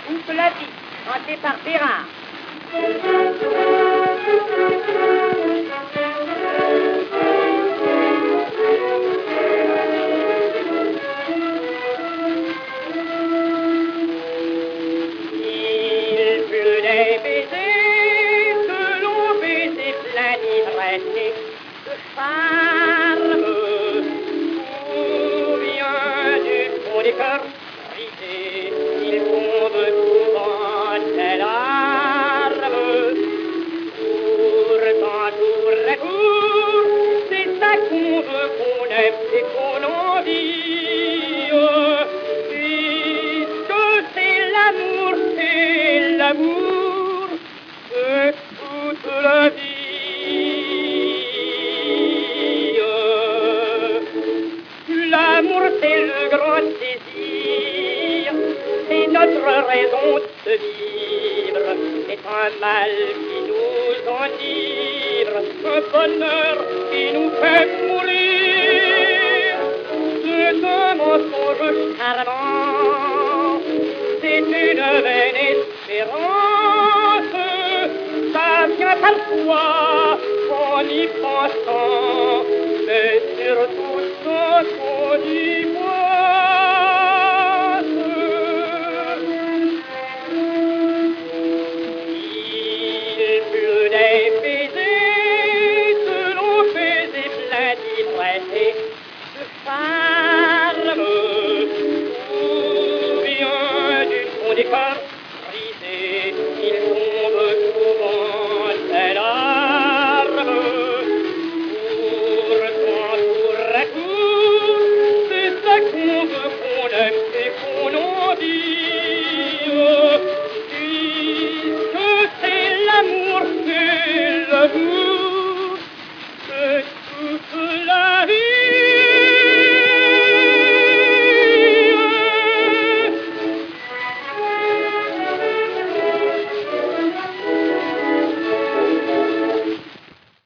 Coupe la vie, chanté par Bérard. Il fut des baisers que l'on baisait plein d'ivresse et de charme. Ou bien du fond des cœurs brisés, il tombe souvent des larmes. Pourtant, tour et tour, c'est ça qu'on veut, qu'on aime et qu'on envie. Puisque c'est l'amour de toute la vie. L'amour, c'est le grand désir, c'est notre raison de vivre. C'est un mal qui nous enivre, un bonheur qui nous fait mourir. C'est un mensonge charmant, c'est une vaine espérance. Ça vient parfois en y pensant, mais surtout quand on y pense. Il fut des baisers que l'on faisait plein d'ivresse et de charme. Ou bien du fond des cœurs